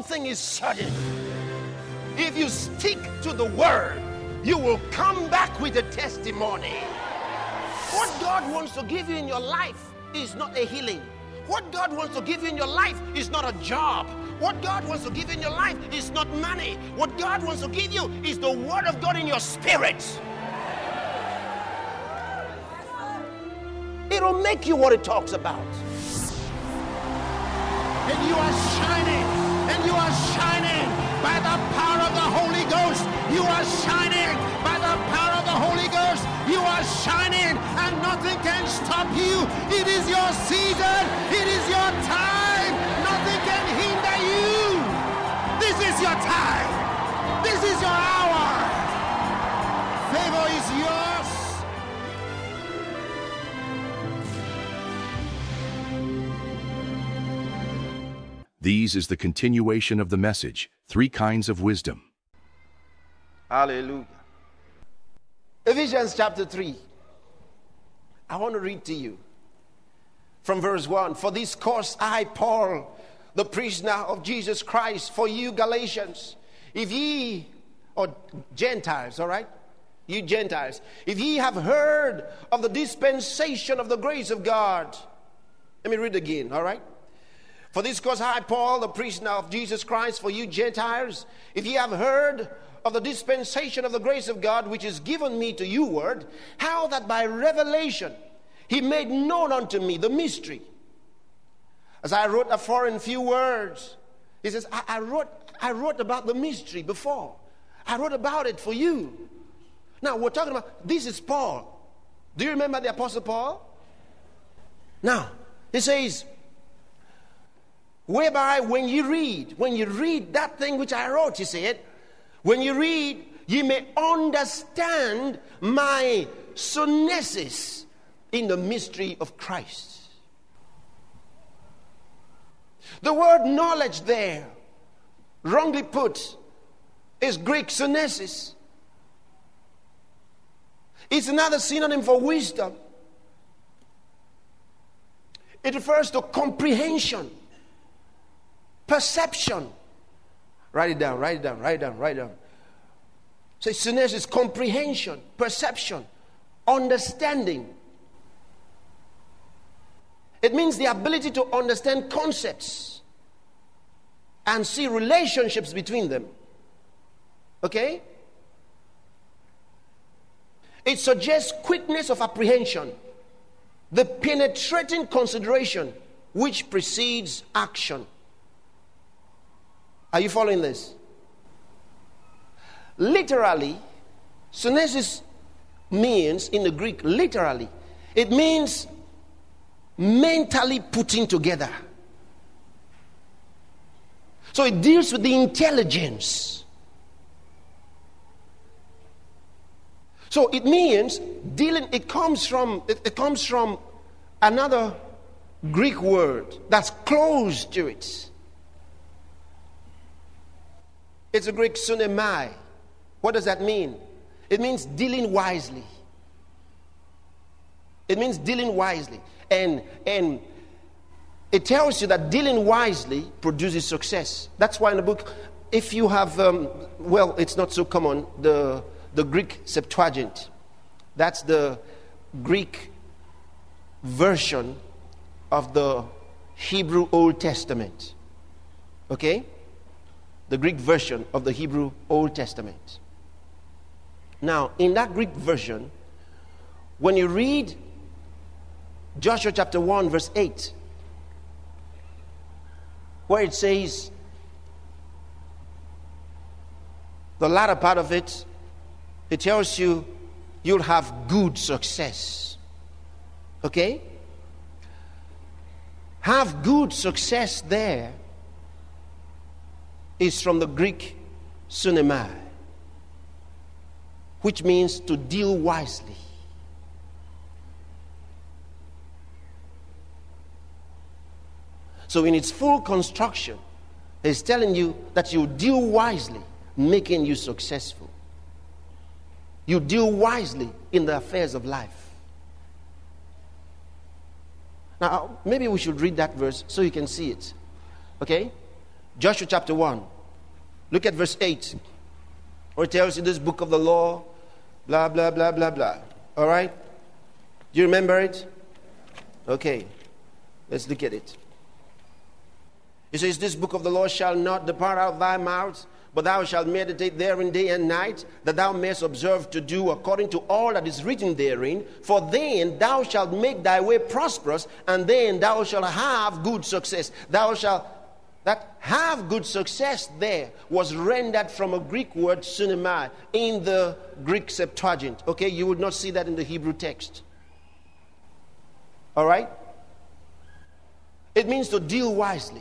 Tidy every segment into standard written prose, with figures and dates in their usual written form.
something is certain. If you stick to the word, you will come back with a testimony. What God wants to give you in your life is not a healing. What God wants to give you in your life is not a job. What God wants to give you in your life is not money. What God wants to give you is the word of God in your spirit. It'll make you what it talks about. And you are shining. And you are shining by the power of the Holy Ghost. You are shining by the power of the Holy Ghost. You are shining and nothing can stop you. It is your season. It is your time. Nothing can hinder you. This is your time. This is your hour. Favor is yours. These is the continuation of the message, 3 kinds of wisdom. Hallelujah. Ephesians chapter 3. I want to read to you from verse 1. For this cause I, Paul, the prisoner of Jesus Christ, for you Galatians, if ye, or Gentiles, all right? You Gentiles, if ye have heard of the dispensation of the grace of God. Let me read again, all right? For this cause I, Paul, the prisoner of Jesus Christ, for you Gentiles, if ye have heard of the dispensation of the grace of God, which is given me to you word, how that by revelation he made known unto me the mystery. As I wrote afore in few words, he says, I wrote about the mystery before. I wrote about it for you. Now we're talking about, this is Paul. Do you remember the Apostle Paul? Now, he says, whereby when you read that thing which I wrote, he said, when you read, ye may understand my sunesis in the mystery of Christ. The word knowledge there, wrongly put, is Greek sunesis. It's another synonym for wisdom. It refers to comprehension, perception. Write it down, write it down, write it down, write it down. So sunesis is comprehension, perception, understanding. It means the ability to understand concepts and see relationships between them. Okay? It suggests quickness of apprehension, the penetrating consideration which precedes action. Are you following this? Literally, sunesis means, in the Greek, literally, it means mentally putting together. So it deals with the intelligence. So it means dealing, it comes from another Greek word that's close to it. It's a Greek sunemai. What does that mean? It means dealing wisely. It means dealing wisely. And it tells you that dealing wisely produces success. That's why in the book, if you have, it's not so common, the Greek Septuagint. That's the Greek version of the Hebrew Old Testament. Okay? The Greek version of the Hebrew Old Testament. Now, in that Greek version, when you read Joshua chapter 1 verse 8, where it says, the latter part of it, it tells you you'll have good success. Okay? Have good success there is from the Greek sunemai, which means to deal wisely. So in its full construction, it's telling you that you deal wisely, making you successful. You deal wisely in the affairs of life. Now, maybe we should read that verse so you can see it. Okay? Joshua chapter 1. Look at verse 8. Where it tells you this book of the law, blah, blah, blah, blah, blah. All right? Do you remember it? Okay. Let's look at it. It says, this book of the law shall not depart out of thy mouth, but thou shalt meditate therein day and night, that thou mayest observe to do according to all that is written therein. For then thou shalt make thy way prosperous, and then thou shalt have good success. That have good success there was rendered from a Greek word, sunamai, in the Greek Septuagint. Okay, you would not see that in the Hebrew text. All right? It means to deal wisely.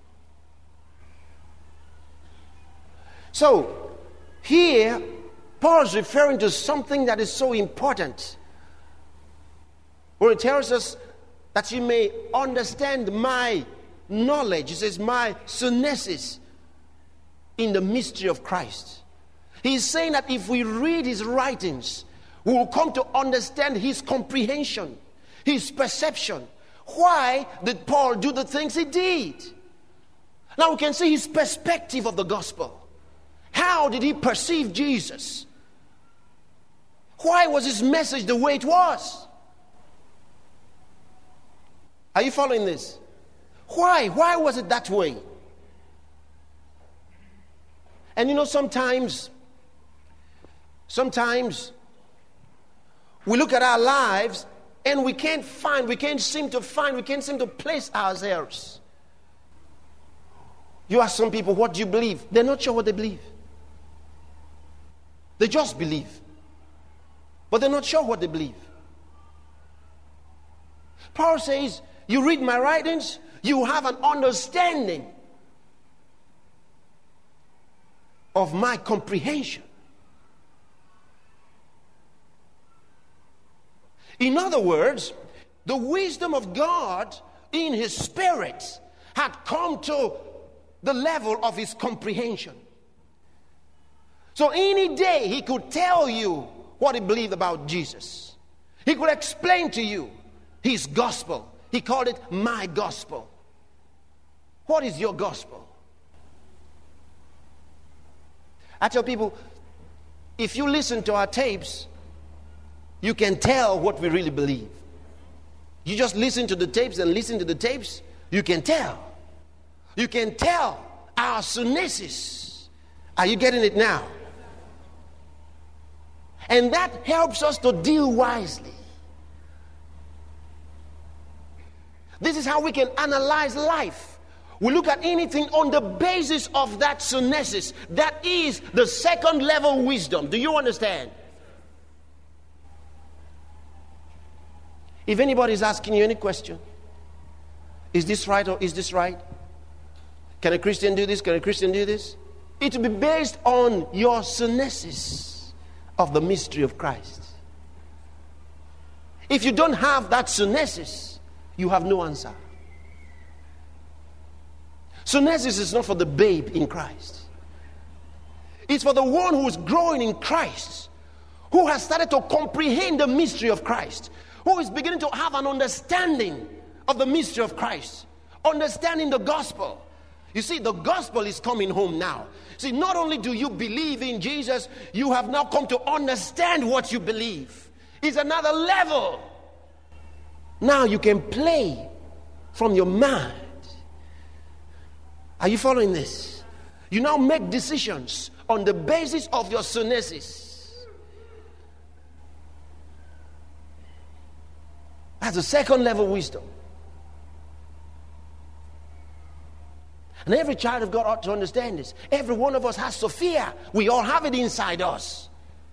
So, here, Paul is referring to something that is so important, where it tells us that you may understand my knowledge. It says, my sunesis in the mystery of Christ. He's saying that if we read his writings, we will come to understand his comprehension, his perception. Why did Paul do the things he did? Now we can see his perspective of the gospel. How did he perceive Jesus? Why was his message the way it was? Are you following this? Why? Why was it that way? And you know, sometimes we look at our lives and we can't seem to place ourselves. You ask some people, what do you believe? They're not sure what they believe. They just believe. But they're not sure what they believe. Paul says, you read my writings, you have an understanding of my comprehension. In other words, the wisdom of God in his spirit had come to the level of his comprehension. So any day he could tell you what he believed about Jesus. He could explain to you his gospel. He called it my gospel. What is your gospel? I tell people, if you listen to our tapes, you can tell what we really believe. You just listen to the tapes and listen to the tapes, you can tell. You can tell our sunesis. Are you getting it now? And that helps us to deal wisely. This is how we can analyze life. We look at anything on the basis of that sunesis. That is the second level wisdom. Do you understand? If anybody is asking you any question, is this right or is this right? Can a Christian do this? Can a Christian do this? It will be based on your sunesis of the mystery of Christ. If you don't have that sunesis, you have no answer. Sunesis is not for the babe in Christ. It's for the one who is growing in Christ, who has started to comprehend the mystery of Christ, who is beginning to have an understanding of the mystery of Christ, understanding the gospel. You see, the gospel is coming home now. See, not only do you believe in Jesus, you have now come to understand what you believe. It's another level. Now you can play from your mind. Are you following this? You now make decisions on the basis of your sunesis. That's a second level wisdom. And every child of God ought to understand this. Every one of us has Sophia. We all have it inside us.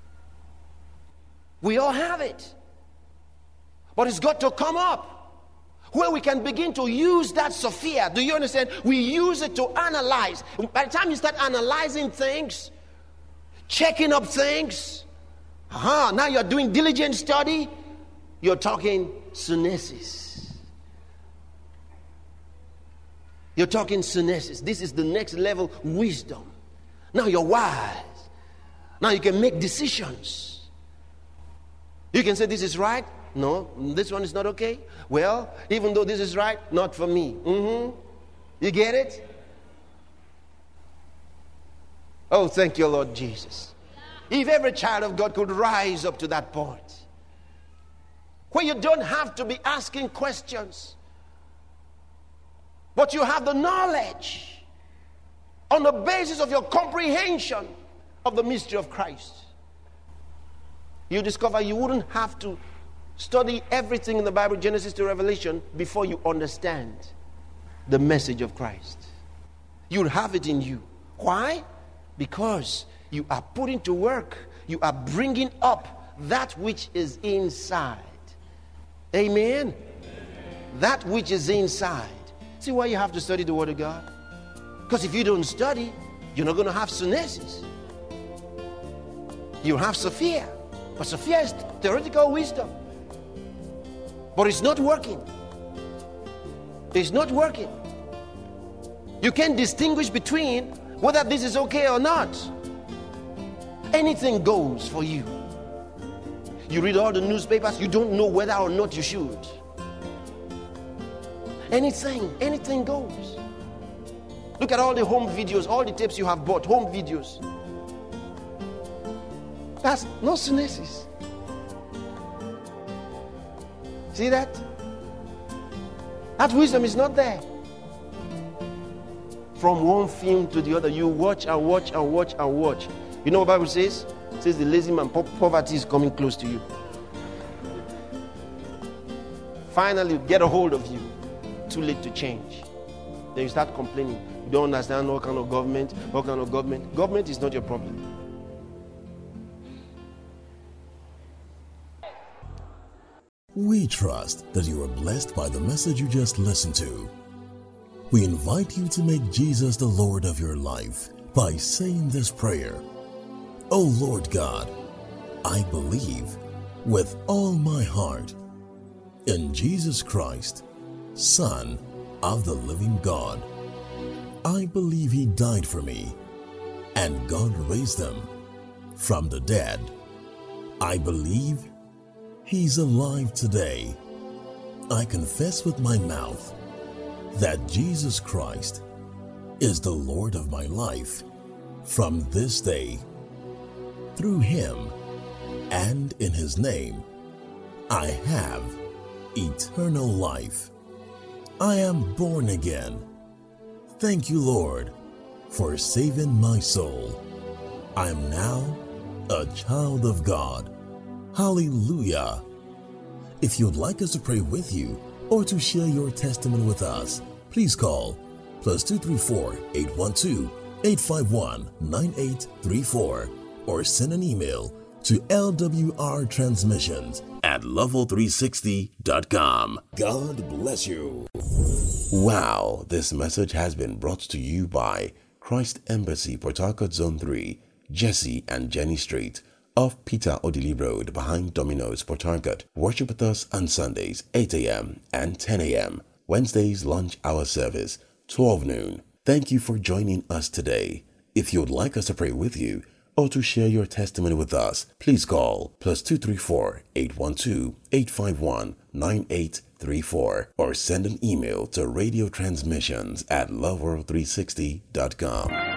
We all have it. But it's got to come up where we can begin to use that Sophia. Do you understand? We use it to analyze. By the time you start analyzing things, checking up things, now you're doing diligent study, you're talking sunesis. You're talking sunesis. This is the next level wisdom. Now you're wise. Now you can make decisions. You can say this is right. No, this one is not okay. Well, even though this is right, not for me. You get it? Oh, thank you, Lord Jesus. If every child of God could rise up to that point where you don't have to be asking questions, but you have the knowledge on the basis of your comprehension of the mystery of Christ, you discover you wouldn't have to study everything in the Bible, Genesis to Revelation, before you understand the message of Christ. You'll have it in you. Why? Because you are putting to work, you are bringing up that which is inside. Amen? That which is inside. See why you have to study the Word of God? Because if you don't study, you're not going to have synesis. You'll have Sophia. But Sophia is theoretical wisdom. But it's not working. It's not working. You can't distinguish between whether this is okay or not. Anything goes for you. You read all the newspapers, you don't know whether or not you should. Anything goes. Look at all the home videos, all the tapes you have bought, home videos. That's no synesis. See that? That wisdom is not there. From one film to the other, you watch and watch and watch and watch. You know what the Bible says? It says the lazy man, poverty is coming close to you. Finally, get a hold of you. Too late to change. Then you start complaining. You don't understand what kind of government, what kind of government. Government is not your problem. We trust that you are blessed by the message you just listened to. We invite you to make Jesus the Lord of your life by saying this prayer. O Lord God, I believe with all my heart in Jesus Christ, Son of the living God. I believe He died for me and God raised Him from the dead. I believe He's alive today. I confess with my mouth that Jesus Christ is the Lord of my life from this day. Through Him and in His name, I have eternal life. I am born again. Thank you, Lord, for saving my soul. I am now a child of God. Hallelujah. If you'd like us to pray with you or to share your testimony with us, please call +234 812 851 9834 or send an email to lwrtransmissions@level360.com. God bless you. Wow, this message has been brought to you by Christ Embassy, Port Harcourt Zone 3, Jesse and Jenny Street, off Peter Odili Road behind Domino's, Port Harcourt. Worship with us on Sundays, 8 a.m. and 10 a.m. Wednesdays, lunch hour service, 12 noon. Thank you for joining us today. If you'd like us to pray with you or to share your testimony with us, please call +234 812 851 9834 or send an email to radiotransmissions@level360.com.